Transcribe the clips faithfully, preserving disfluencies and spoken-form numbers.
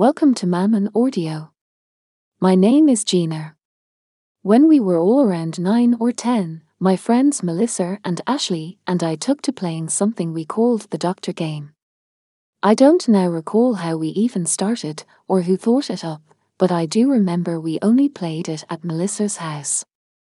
Welcome to Mammon Audio. My name is Gina. When we were all around nine or ten, my friends Melissa and Ashley and I took to playing something we called the Doctor Game. I don't now recall how we even started or who thought it up, but I do remember we only played it at Melissa's house.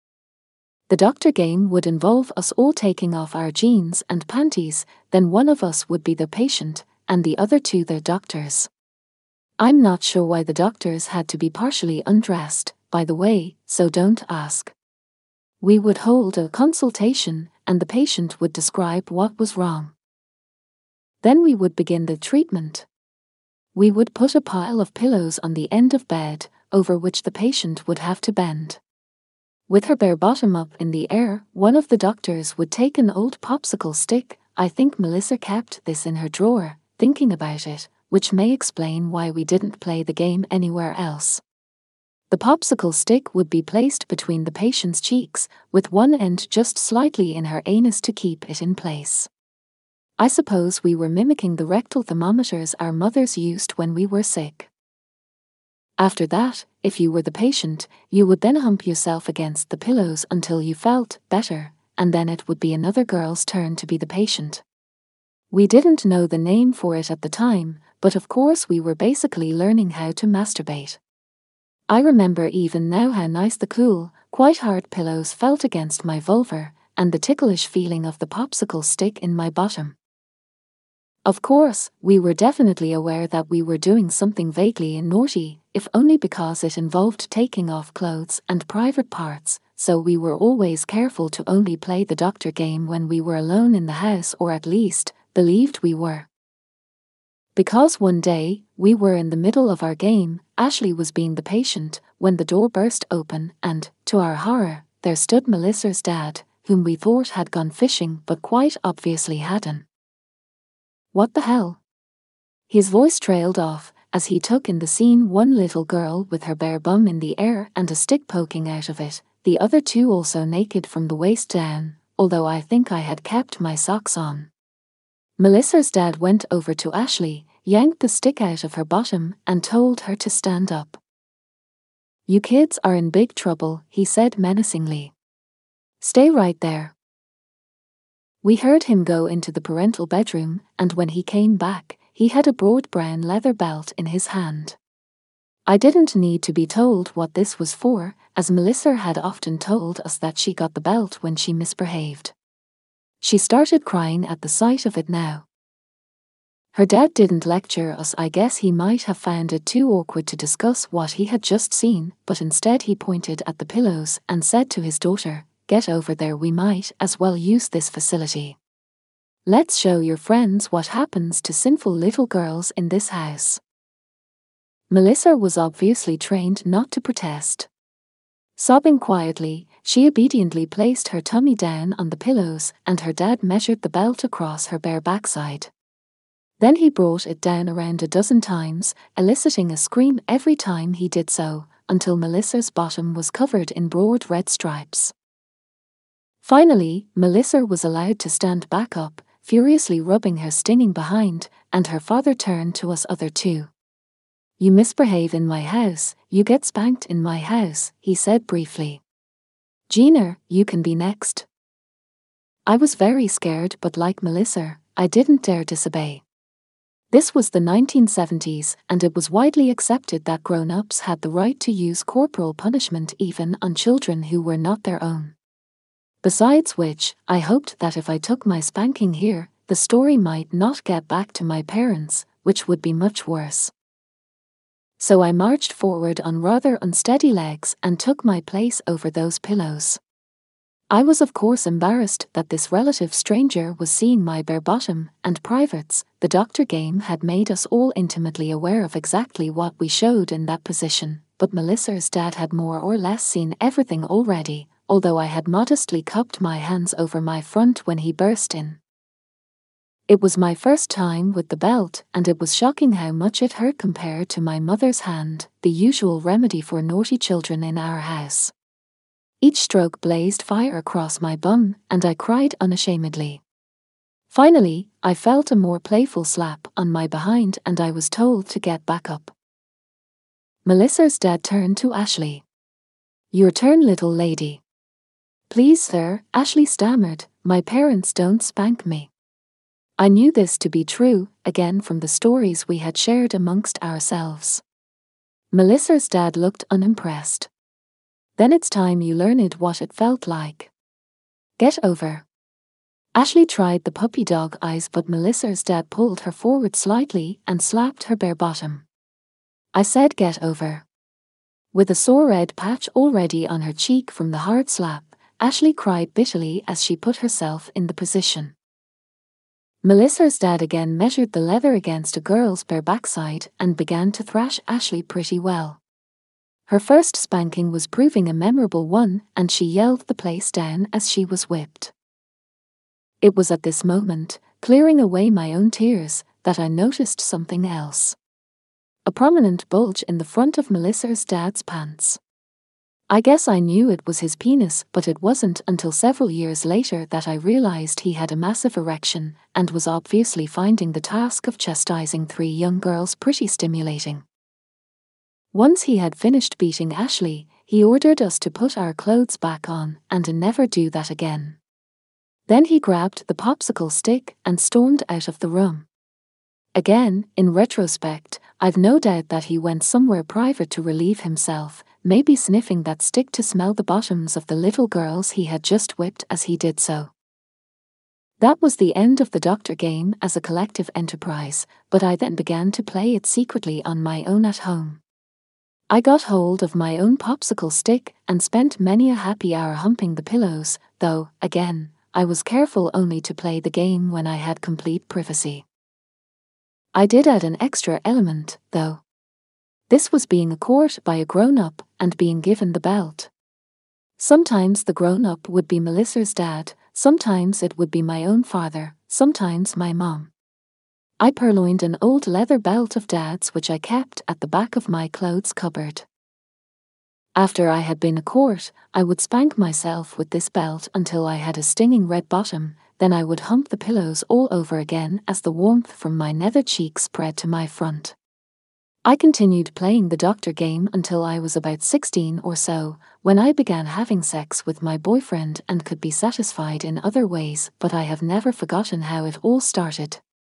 The Doctor Game would involve us all taking off our jeans and panties, then one of us would be the patient and the other two the doctors. I'm not sure why the doctors had to be partially undressed, by the way, so don't ask. We would hold a consultation and the patient would describe what was wrong. Then we would begin the treatment. We would put a pile of pillows on the end of bed, over which the patient would have to bend. With her bare bottom up in the air, one of the doctors would take an old popsicle stick. I think Melissa kept this in her drawer, thinking about it, which may explain why we didn't play the game anywhere else. The popsicle stick would be placed between the patient's cheeks, with one end just slightly in her anus to keep it in place. I suppose we were mimicking the rectal thermometers our mothers used when we were sick. After that, if you were the patient, you would then hump yourself against the pillows until you felt better, and then it would be another girl's turn to be the patient. We didn't know the name for it at the time, but of course we were basically learning how to masturbate. I remember even now how nice the cool, quite hard pillows felt against my vulva, and the ticklish feeling of the popsicle stick in my bottom. Of course, we were definitely aware that we were doing something vaguely naughty, if only because it involved taking off clothes and private parts, so we were always careful to only play the Doctor Game when we were alone in the house, or at least, believed we were. Because one day, we were in the middle of our game, Ashley was being the patient, when the door burst open and, to our horror, there stood Melissa's dad, whom we thought had gone fishing but quite obviously hadn't. What the hell? His voice trailed off, as he took in the scene one little girl with her bare bum in the air and a stick poking out of it, the other two also naked from the waist down, although I think I had kept my socks on. Melissa's dad went over to Ashley, yanked the stick out of her bottom, and told her to stand up. "You kids are in big trouble," he said menacingly. "Stay right there." We heard him go into the parental bedroom, and when he came back, he had a broad brown leather belt in his hand. I didn't need to be told what this was for, as Melissa had often told us that she got the belt when she misbehaved. She started crying at the sight of it now. Her dad didn't lecture us. I guess he might have found it too awkward to discuss what he had just seen, but instead he pointed at the pillows and said to his daughter, "Get over there, we might as well use this facility. Let's show your friends what happens to sinful little girls in this house." Melissa was obviously trained not to protest. Sobbing quietly, she obediently placed her tummy down on the pillows, and her dad measured the belt across her bare backside. Then he brought it down around a dozen times, eliciting a scream every time he did so, until Melissa's bottom was covered in broad red stripes. Finally, Melissa was allowed to stand back up, furiously rubbing her stinging behind, and her father turned to us other two. "You misbehave in my house, you get spanked in my house," he said briefly. "Gina, you can be next." I was very scared, but like Melissa, I didn't dare disobey. This was the nineteen seventies, and it was widely accepted that grown-ups had the right to use corporal punishment even on children who were not their own. Besides which, I hoped that if I took my spanking here, the story might not get back to my parents, which would be much worse. So I marched forward on rather unsteady legs and took my place over those pillows. I was of course embarrassed that this relative stranger was seeing my bare bottom and privates. The Doctor Game had made us all intimately aware of exactly what we showed in that position, but Melissa's dad had more or less seen everything already, although I had modestly cupped my hands over my front when he burst in. It was my first time with the belt, and it was shocking how much it hurt compared to my mother's hand, the usual remedy for naughty children in our house. Each stroke blazed fire across my bum, and I cried unashamedly. Finally, I felt a more playful slap on my behind and I was told to get back up. Melissa's dad turned to Ashley. "Your turn, little lady." "Please, sir," Ashley stammered, "my parents don't spank me." I knew this to be true, again from the stories we had shared amongst ourselves. Melissa's dad looked unimpressed. "Then it's time you learned what it felt like. Get over." Ashley tried the puppy dog eyes, but Melissa's dad pulled her forward slightly and slapped her bare bottom. "I said get over." With a sore red patch already on her cheek from the hard slap, Ashley cried bitterly as she put herself in the position. Melissa's dad again measured the leather against a girl's bare backside and began to thrash Ashley pretty well. Her first spanking was proving a memorable one, and she yelled the place down as she was whipped. It was at this moment, clearing away my own tears, that I noticed something else. A prominent bulge in the front of Melissa's dad's pants. I guess I knew it was his penis, but it wasn't until several years later that I realized he had a massive erection and was obviously finding the task of chastising three young girls pretty stimulating. Once he had finished beating Ashley, he ordered us to put our clothes back on and to never do that again. Then he grabbed the popsicle stick and stormed out of the room. Again, in retrospect, I've no doubt that he went somewhere private to relieve himself, maybe sniffing that stick to smell the bottoms of the little girls he had just whipped as he did so. That was the end of the doctor game as a collective enterprise, but I then began to play it secretly on my own at home. I got hold of my own popsicle stick and spent many a happy hour humping the pillows, though, again, I was careful only to play the game when I had complete privacy. I did add an extra element, though. This was being caught by a grown-up and being given the belt. Sometimes the grown-up would be Melissa's dad, sometimes it would be my own father, sometimes my mom. I purloined an old leather belt of Dad's which I kept at the back of my clothes cupboard. After I had been caught, I would spank myself with this belt until I had a stinging red bottom, then I would hump the pillows all over again as the warmth from my nether cheek spread to my front. I continued playing the doctor game until I was about sixteen or so, when I began having sex with my boyfriend and could be satisfied in other ways, but I have never forgotten how it all started.